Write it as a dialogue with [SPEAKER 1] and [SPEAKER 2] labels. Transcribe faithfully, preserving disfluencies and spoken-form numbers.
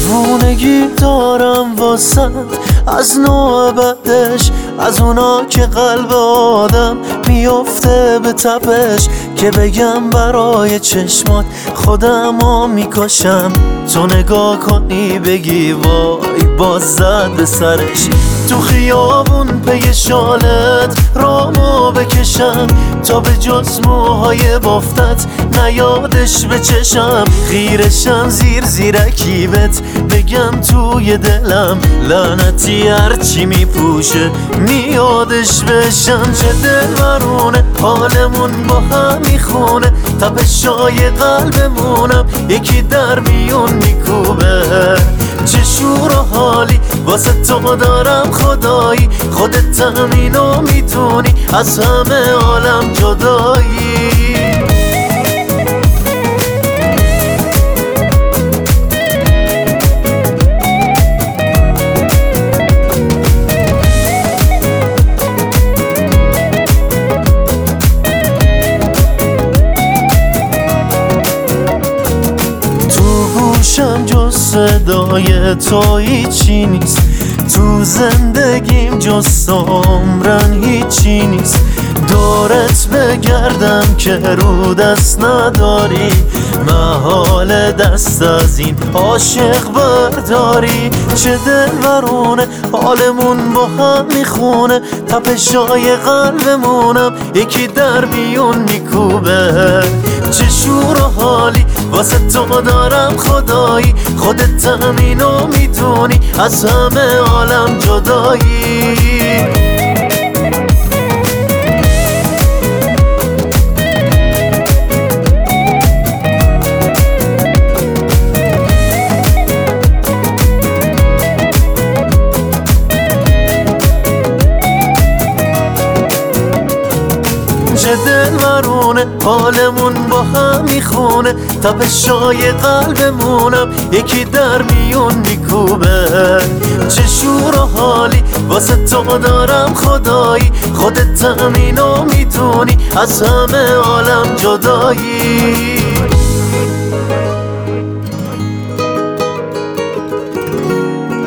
[SPEAKER 1] دیوونگی دارم واسد از نوع بعدش، از اونا که قلب آدم میفته به تپش، که بگم برای چشمات خودمو میکشم. تو نگاه کنی بگی وای باز زد به سرش، تو خیابون پی شالت رامو بکشم تا به جز موهای بافتت نیادش به چشم. خیرشم زیر زیرکیبت بگم توی دلم لعنتی هرچی میپوشه میادش بشم. چه دلبرونه حالمون با هم میخونه، تپشای قلبمونم یکی در میون میکوبه. چه شور و حالی واسه تو دارم خدایی، خودت هم اینو میدونی از همه عالم جدایی. گوشم جز صدای تو هیچی نیست، تو زندگیم جز عمرن هیچی نیست. دورت بگردم که رو دست نداری، محال دست از این عاشق برداری. چه دلبرونه حالمون با هم میخونه، تپشای قلبمونم یکی در میون میکوبه. چه شور و حالی واسه تو دارم خدایی، خودت هم اینو میدونی از همه عالم جدایی. چه دلبرونه حالمون با هم میخونه، تپشای قلبمونم یکی در میون میکوبه. چه شور و حالی واسه تو دارم خدایی، خودت هم اینو میدونی از همه عالم جدایی.